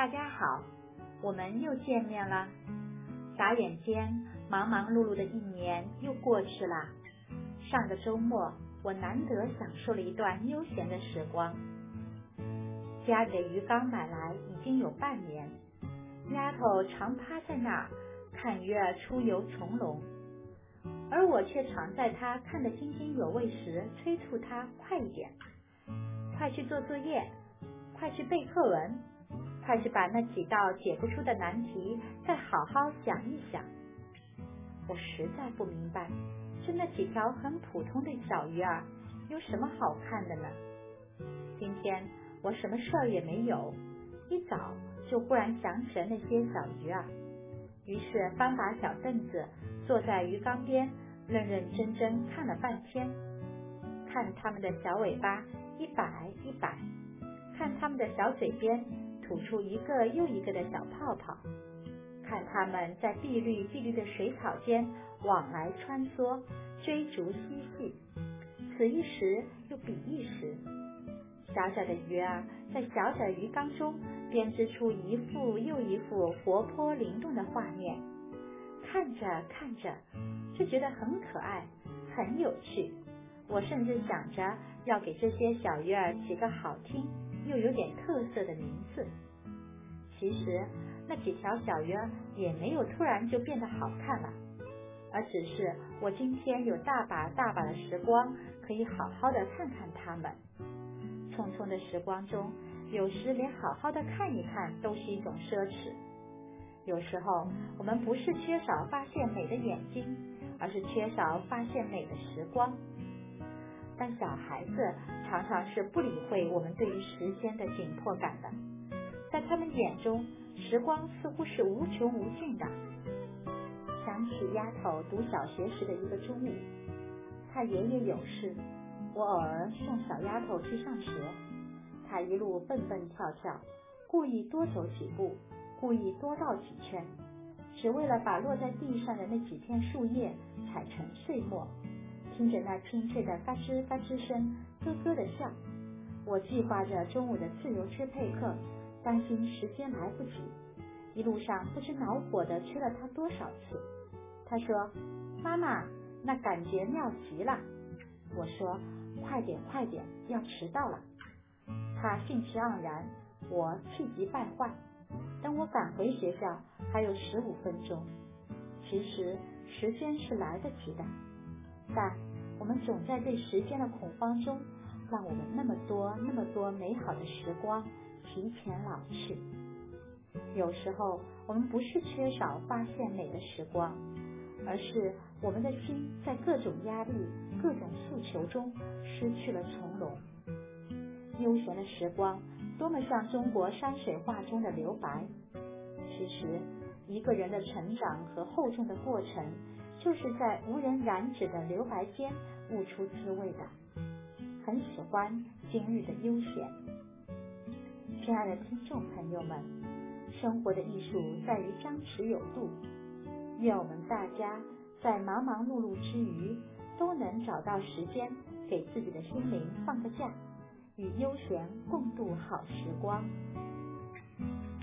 大家好，我们又见面了。眨眼间，忙忙碌碌的一年又过去了。上个周末，我难得享受了一段悠闲的时光。家里的鱼缸买来已经有半年，丫头常趴在那儿看鱼儿出游从容，而我却常在她看得津津有味时催促她快一点，快去做作业，快去背课文，快去把那几道解不出的难题再好好想一想。我实在不明白，就那几条很普通的小鱼儿有什么好看的呢？今天我什么事儿也没有，一早就忽然想起了那些小鱼儿，于是搬把小凳子坐在鱼缸边，认认真真看了半天，看它们的小尾巴一摆一摆，看它们的小嘴边吐出一个又一个的小泡泡，看它们在碧绿碧绿的水草间往来穿梭，追逐嬉戏，此一时又彼一时。小小的鱼儿在小小的鱼缸中编织出一幅又一幅活泼灵动的画面，看着看着就觉得很可爱，很有趣。我甚至想着要给这些小鱼儿起个好听又有点特色的名字。其实那几条小鱼儿也没有突然就变得好看了，而只是我今天有大把大把的时光可以好好的看看它们。匆匆的时光中，有时连好好的看一看都是一种奢侈。有时候我们不是缺少发现美的眼睛，而是缺少发现美的时光。但小孩子常常是不理会我们对于时间的紧迫感的，在他们眼中，时光似乎是无穷无尽的。想起丫头读小学时的一个中午，她爷爷有事，我偶尔送小丫头去上学，她一路蹦蹦跳跳，故意多走几步，故意多绕几圈，只为了把落在地上的那几片树叶踩成碎末，听着那清脆的嘎吱嘎吱声，咯咯的笑。我计划着中午的自由支配课，担心时间来不及，一路上不知恼火地催了他多少次。他说：“妈妈，那感觉妙极了。”我说：“快点快点，要迟到了。”他兴致盎然，我气急败坏。等我赶回学校还有15分钟。其实时间是来得及的，但我们总在对时间的恐慌中，让我们那么多美好的时光提前老去。有时候我们不是缺少发现美的时光，而是我们的心在各种压力、各种诉求中失去了从容。悠闲的时光多么像中国山水画中的留白。其实一个人的成长和厚重的过程，就是在无人染指的留白间悟出滋味的。很喜欢今日的悠闲。亲爱的听众朋友们，生活的艺术在于张弛有度，愿我们大家在忙忙碌碌之余，都能找到时间给自己的心灵放个假，与悠闲共度好时光。